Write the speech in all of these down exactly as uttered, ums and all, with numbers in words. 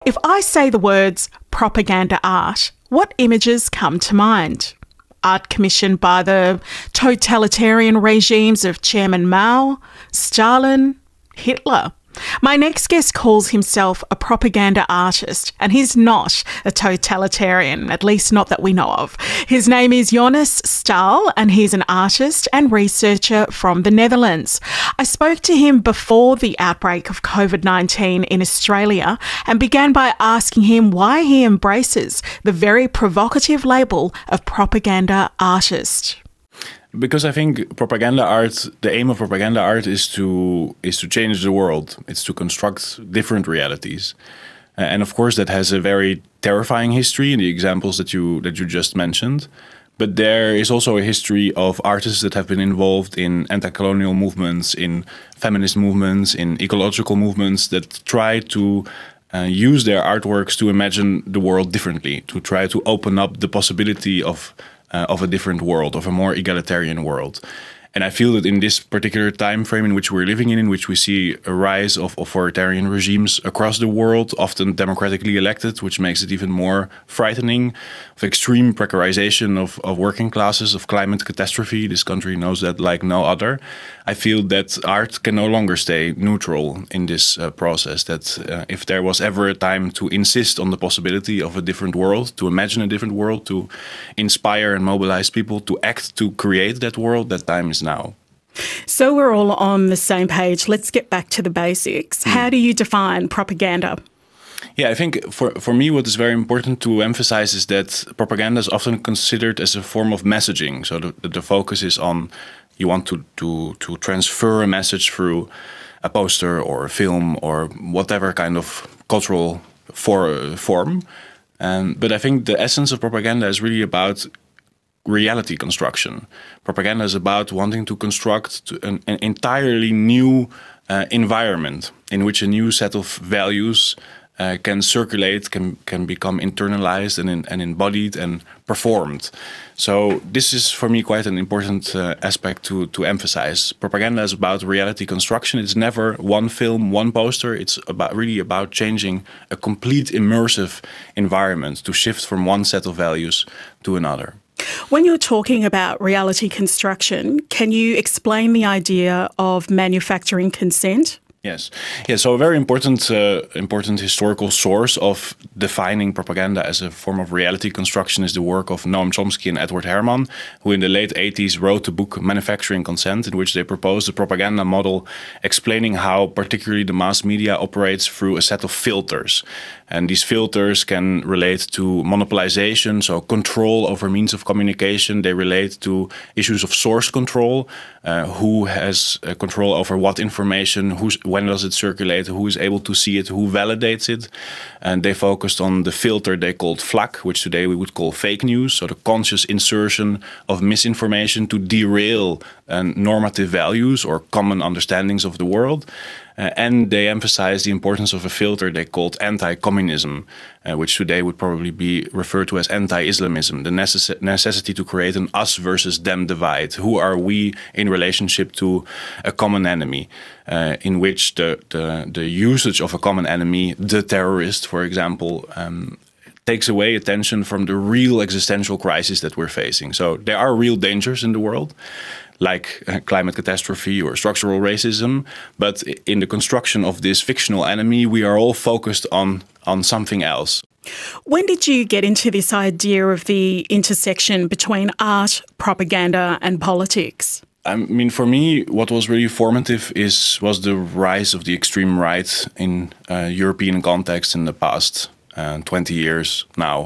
If I say the words propaganda art, what images come to mind? Art commissioned by the totalitarian regimes of Chairman Mao, Stalin, Hitler. My next guest calls himself a propaganda artist, and he's not a totalitarian, at least not that we know of. His name is Jonas Staal, and he's an artist and researcher from the Netherlands. I spoke to him before the outbreak of covid nineteen in Australia and began by asking him why he embraces the very provocative label of propaganda artist. Because I think propaganda art, the aim of propaganda art is to is to change the world. It's to construct different realities. Uh, and of course that has a very terrifying history in the examples that you that you just mentioned. But there is also a history of artists that have been involved in anti-colonial movements, in feminist movements, in ecological movements that try to uh, use their artworks to imagine the world differently, to try to open up the possibility of Uh, of a different world, of a more egalitarian world. And I feel that in this particular time frame in which we're living in, in which we see a rise of authoritarian regimes across the world, often democratically elected, which makes it even more frightening, of extreme precarization of, of working classes, of climate catastrophe. This country knows that like no other. I feel that art can no longer stay neutral in this uh, process, that uh, if there was ever a time to insist on the possibility of a different world, to imagine a different world, to inspire and mobilize people to act to create that world, that time is now. So we're all on the same page. Let's get back to the basics. Mm. How do you define propaganda? Yeah, I think for, for me what is very important to emphasize is that propaganda is often considered as a form of messaging. So the, the focus is on you want to, to, to transfer a message through a poster or a film or whatever kind of cultural for, form. Um, but I think the essence of propaganda is really about reality construction. Propaganda is about wanting to construct an, an entirely new uh, environment in which a new set of values uh, can circulate, can can become internalized and, in, and embodied and performed. So this is for me quite an important uh, aspect to, to emphasize. Propaganda is about reality construction. It's never one film, one poster. It's about really about changing a complete immersive environment to shift from one set of values to another. When you're talking about reality construction, can you explain the idea of manufacturing consent? Yes. Yeah, so a very important uh, important historical source of defining propaganda as a form of reality construction is the work of Noam Chomsky and Edward Herman, who in the late eighties wrote the book Manufacturing Consent, in which they proposed a propaganda model explaining how particularly the mass media operates through a set of filters. And these filters can relate to monopolization, so control over means of communication. They relate to issues of source control, uh, who has uh, control over what information, who's, when does it circulate, who is able to see it, who validates it. And they focused on the filter they called FLAC, which today we would call fake news, so the conscious insertion of misinformation to derail uh, normative values or common understandings of the world. Uh, and they emphasized the importance of a filter they called anti-communism, uh, which today would probably be referred to as anti-Islamism, the necess- necessity to create an us versus them divide. Who are we in relationship to a common enemy, uh, in which the, the, the usage of a common enemy, the terrorist, for example, um, takes away attention from the real existential crisis that we're facing. So there are real dangers in the world, like uh, climate catastrophe or structural racism. But in the construction of this fictional enemy, we are all focused on, on something else. When did you get into this idea of the intersection between art, propaganda and politics? I mean, for me, what was really formative is was the rise of the extreme right in uh, European context in the past uh, twenty years now.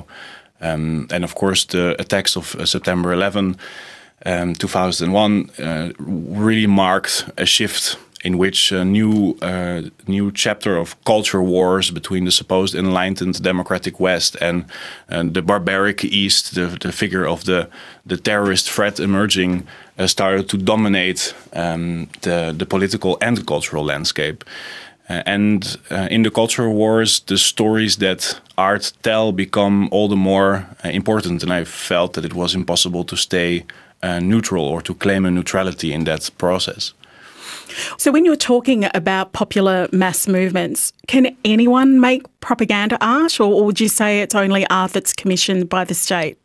Um, and of course, the attacks of uh, September eleventh, Um, two thousand one uh, really marked a shift in which a new uh, new chapter of culture wars between the supposed enlightened democratic West and, and the barbaric East, the, the figure of the, the terrorist threat emerging, uh, started to dominate um, the, the political and cultural landscape. Uh, and uh, in the culture wars, the stories that art tell become all the more uh, important. And I felt that it was impossible to stay Uh, neutral or to claim a neutrality in that process. So when you're talking about popular mass movements, can anyone make propaganda art, or, or would you say it's only art that's commissioned by the state?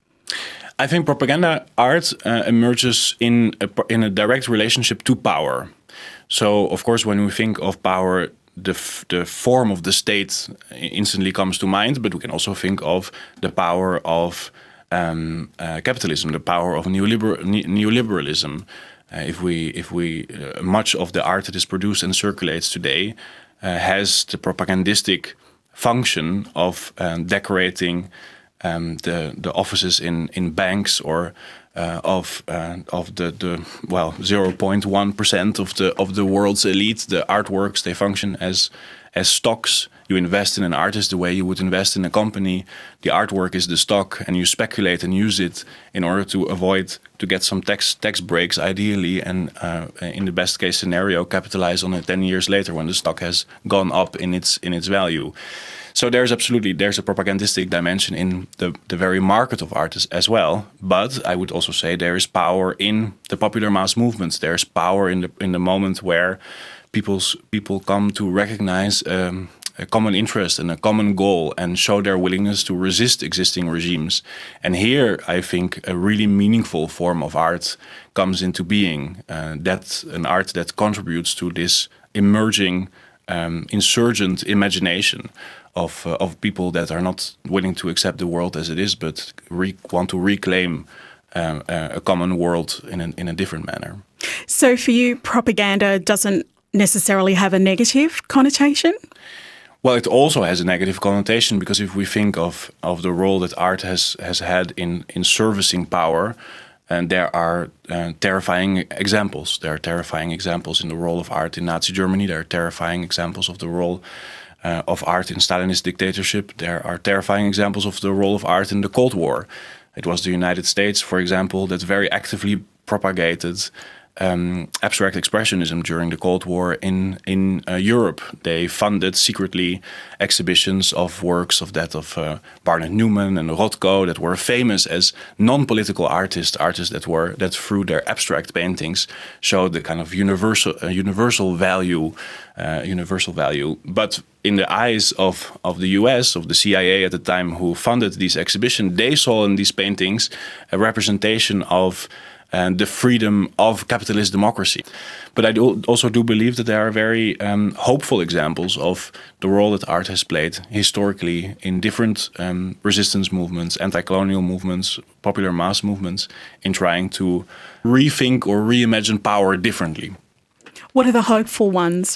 I think propaganda art uh, emerges in a, in a direct relationship to power. So, of course, when we think of power, the, f- the form of the state instantly comes to mind, but we can also think of the power of um, uh, capitalism, the power of neoliber- ne- neoliberalism. Uh, if we, if we, uh, much of the art that is produced and circulates today uh, has the propagandistic function of um, decorating Um, the the offices in, in banks or uh, of uh, of the, the well zero point one percent of the of the world's elite. The artworks, they function as as stocks. You invest in an artist the way you would invest in a company. The artwork is the stock, and you speculate and use it in order to avoid to get some tax tax breaks, ideally, and uh, in the best case scenario, capitalize on it ten years later when the stock has gone up in its in its value. So there's absolutely, there's a propagandistic dimension in the, the very market of art as, as well. But I would also say there is power in the popular mass movements. There's power in the in the moment where people's people come to recognize um, a common interest and a common goal and show their willingness to resist existing regimes. And here, I think, a really meaningful form of art comes into being. Uh, that's an art that contributes to this emerging um, insurgent imagination of uh, of people that are not willing to accept the world as it is, but re- want to reclaim um, a, a common world in a, in a different manner. So for you, propaganda doesn't necessarily have a negative connotation? Well, it also has a negative connotation, because if we think of, of the role that art has, has had in, in servicing power, and there are uh, terrifying examples. There are terrifying examples in the role of art in Nazi Germany. There are terrifying examples of the role Uh, of art in Stalinist dictatorship. There are terrifying examples of the role of art in the Cold War. It was the United States, for example, that very actively propagated um, abstract expressionism during the Cold War in in uh, Europe. They funded secretly exhibitions of works of that of uh, Barnett Newman and Rothko that were famous as non-political artists, artists that were that through their abstract paintings showed the kind of universal uh, universal value, uh, universal value. But in the eyes of, of the U S, of the C I A at the time who funded these exhibitions, they saw in these paintings a representation of and the freedom of capitalist democracy. But I do also do believe that there are very um, hopeful examples of the role that art has played historically in different um, resistance movements, anti-colonial movements, popular mass movements, in trying to rethink or reimagine power differently. What are the hopeful ones?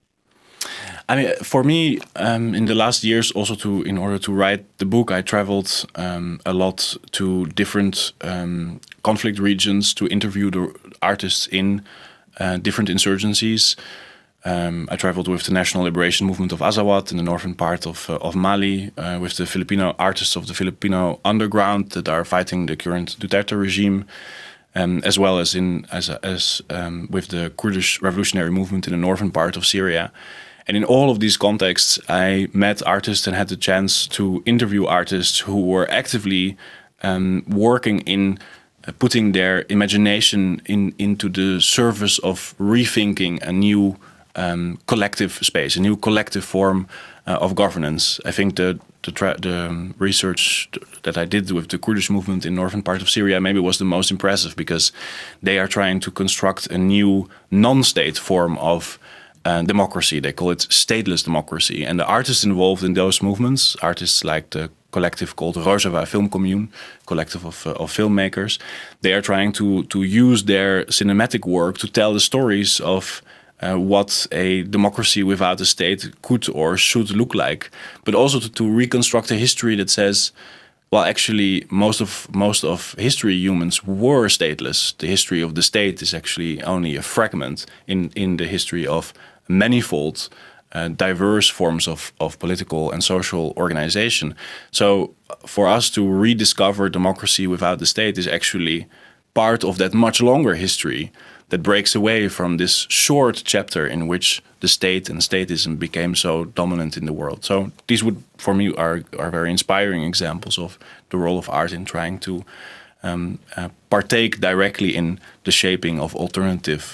I mean, for me, um, in the last years, also to in order to write the book, I traveled um, a lot to different um, conflict regions to interview the artists in uh, different insurgencies. Um, I traveled with the National Liberation Movement of Azawad in the northern part of uh, of Mali, uh, with the Filipino artists of the Filipino underground that are fighting the current Duterte regime, um, as well as in as as um, with the Kurdish revolutionary movement in the northern part of Syria. And in all of these contexts, I met artists and had the chance to interview artists who were actively um, working in uh, putting their imagination in, into the service of rethinking a new um, collective space, a new collective form uh, of governance. I think the the, tra- the research that I did with the Kurdish movement in northern part of Syria maybe was the most impressive, because they are trying to construct a new non-state form of Uh, democracy. They call it stateless democracy. And the artists involved in those movements, artists like the collective called Rojava Film Commune, collective of, uh, of filmmakers, they are trying to, to use their cinematic work to tell the stories of uh, what a democracy without a state could or should look like, but also to, to reconstruct a history that says, well, actually, most of most of history, humans were stateless. The history of the state is actually only a fragment in, in the history of manifold, uh, diverse forms of, of political and social organization. So for us to rediscover democracy without the state is actually part of that much longer history that breaks away from this short chapter in which the state and statism became so dominant in the world. So these would, for me, are are very inspiring examples of the role of art in trying to um, uh, partake directly in the shaping of alternative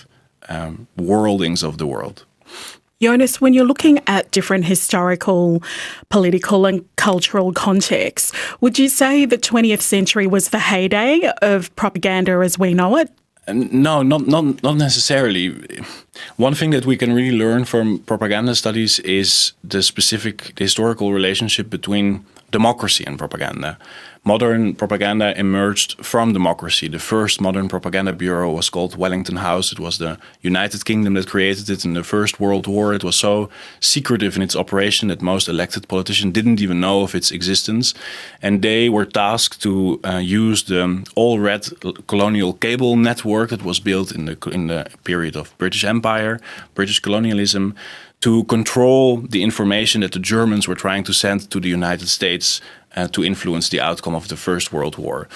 um, worldings of the world. Jonas, when you're looking at different historical, political and cultural contexts, would you say the twentieth century was the heyday of propaganda as we know it? No, not, not, not necessarily. One thing that we can really learn from propaganda studies is the specific the historical relationship between democracy and propaganda. Modern propaganda emerged from democracy. The first modern propaganda bureau was called Wellington House. It was the United Kingdom that created it in the First World War. It was so secretive in its operation that most elected politicians didn't even know of its existence. And they were tasked to uh, use the all-red colonial cable network that was built in the, in the period of British Empire, British colonialism, to control the information that the Germans were trying to send to the United States uh, to influence the outcome of the First World War.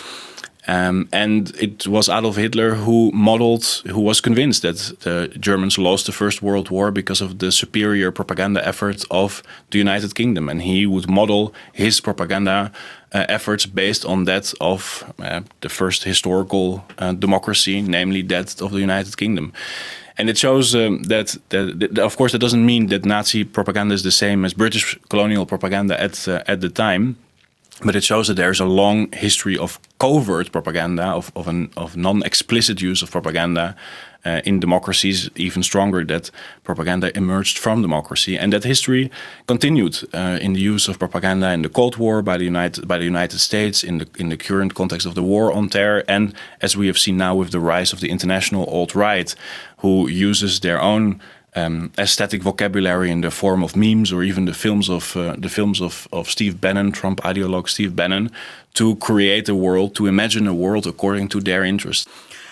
Um, and it was Adolf Hitler who modeled, who was convinced that the Germans lost the First World War because of the superior propaganda effort of the United Kingdom. And he would model his propaganda uh, efforts based on that of uh, the first historical uh, democracy, namely that of the United Kingdom. And it shows um, that, that, that, of course, that doesn't mean that Nazi propaganda is the same as British colonial propaganda at uh, at the time, but it shows that there's a long history of covert propaganda, of of, an, of non-explicit use of propaganda uh, in democracies, even stronger that propaganda emerged from democracy, and that history continued uh, in the use of propaganda in the Cold War by the United by the United States, in the in the current context of the war on terror, and as we have seen now with the rise of the international alt-right, who uses their own um, aesthetic vocabulary in the form of memes or even the films of uh, the films of, of Steve Bannon, Trump ideologue Steve Bannon, to create a world, to imagine a world according to their interests.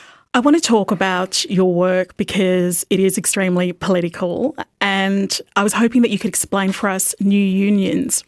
I want to talk about your work because it is extremely political, and I was hoping that you could explain for us new unions.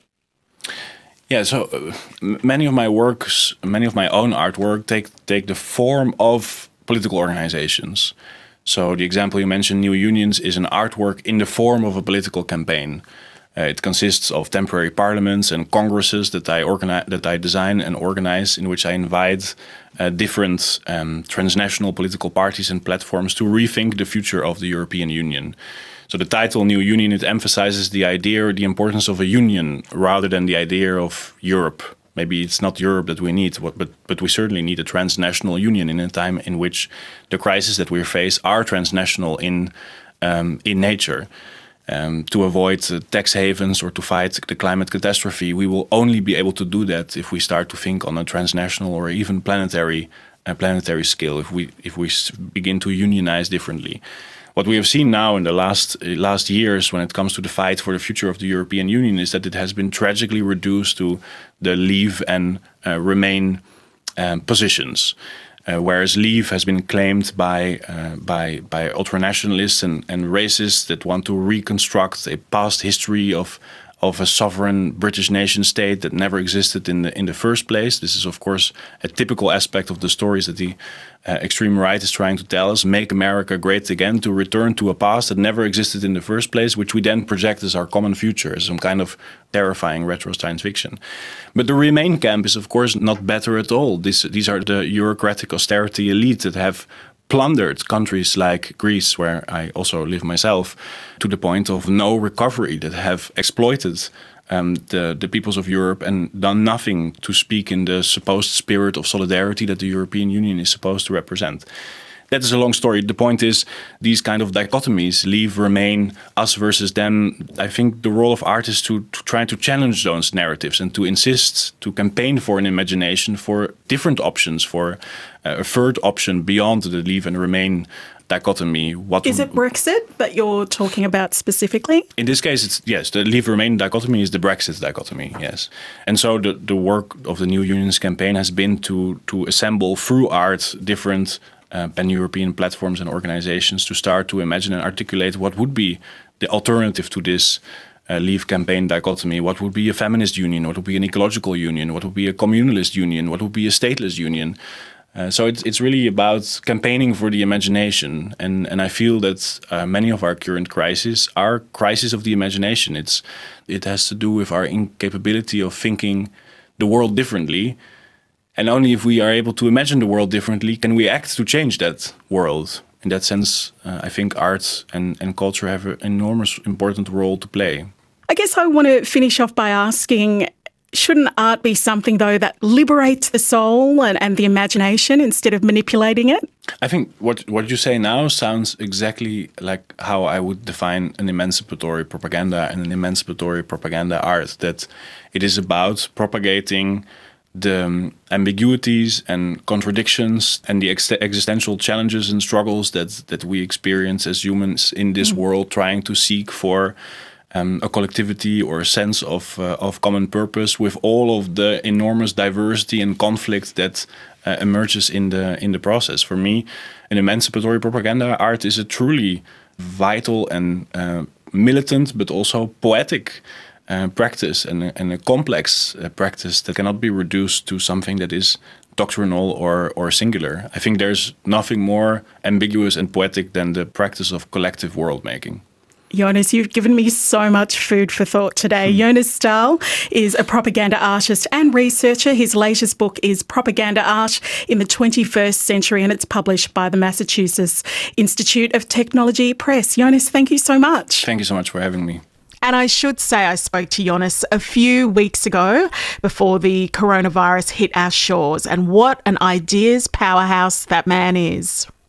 Yeah, so uh, many of my works, many of my own artwork take take the form of political organizations. So the example you mentioned, New Unions, is an artwork in the form of a political campaign. Uh, it consists of temporary parliaments and congresses that I organize, that I design and organize, in which I invite uh, different um, transnational political parties and platforms to rethink the future of the European Union. So the title New Union, it emphasizes the idea or the importance of a union rather than the idea of Europe. Maybe it's not Europe that we need, but, but we certainly need a transnational union in a time in which the crises that we face are transnational in um, in nature. Um, to avoid uh, tax havens or to fight the climate catastrophe, we will only be able to do that if we start to think on a transnational or even planetary uh, planetary scale. If we if we begin to unionize differently. What we have seen now in the last uh, last years when it comes to the fight for the future of the European Union is that it has been tragically reduced to the leave and uh, remain um, positions. Uh, whereas leave has been claimed by uh, by by ultranationalists and, and racists that want to reconstruct a past history of of a sovereign British nation state that never existed in the in the first place. This is, of course, a typical aspect of the stories that the uh, extreme right is trying to tell us. Make America great again, to return to a past that never existed in the first place, which we then project as our common future, as some kind of terrifying retro science fiction. But the Remain camp is, of course, not better at all. This, these are the bureaucratic austerity elite that have plundered countries like Greece, where I also live myself, to the point of no recovery, that have exploited um, the, the peoples of Europe and done nothing to speak in the supposed spirit of solidarity that the European Union is supposed to represent. That is a long story. The point is, these kind of dichotomies, leave, remain, us versus them. I think the role of art is to, to try to challenge those narratives and to insist, to campaign for an imagination, for different options, for uh, a third option beyond the leave and remain dichotomy. What is it Brexit that you're talking about specifically? In this case, it's yes, the leave-remain dichotomy is the Brexit dichotomy, yes. And so the, the work of the New Unions campaign has been to to assemble through art different Uh, pan-European platforms and organizations to start to imagine and articulate what would be the alternative to this uh, leave campaign dichotomy. What would be a feminist union? What would be an ecological union? What would be a communalist union? What would be a stateless union? Uh, so it's it's really about campaigning for the imagination, and and I feel that uh, many of our current crises are crises of the imagination. It's it has to do with our incapability of thinking the world differently. And only if we are able to imagine the world differently can we act to change that world. in that sense, uh, I think art and, and culture have an enormous important role to play. I guess I want to finish off by asking, shouldn't art be something, though, that liberates the soul and, and the imagination instead of manipulating it? I think what, what you say now sounds exactly like how I would define an emancipatory propaganda and an emancipatory propaganda art, that it is about propagating the um, ambiguities and contradictions and the ex existential challenges and struggles that, that we experience as humans in this mm. world, trying to seek for Um, a collectivity or a sense of uh, of common purpose with all of the enormous diversity and conflict that uh, emerges in the in the process. For me, an emancipatory propaganda art is a truly vital and uh, militant, but also poetic uh, practice, and a, and a complex uh, practice that cannot be reduced to something that is doctrinal or or singular. I think there's nothing more ambiguous and poetic than the practice of collective world making. Jonas, you've given me so much food for thought today. Mm. Jonas Staal is a propaganda artist and researcher. His latest book is Propaganda Art in the twenty-first Century, and it's published by the Massachusetts Institute of Technology Press. Jonas, thank you so much. Thank you so much for having me. And I should say I spoke to Jonas a few weeks ago before the coronavirus hit our shores, and what an ideas powerhouse that man is.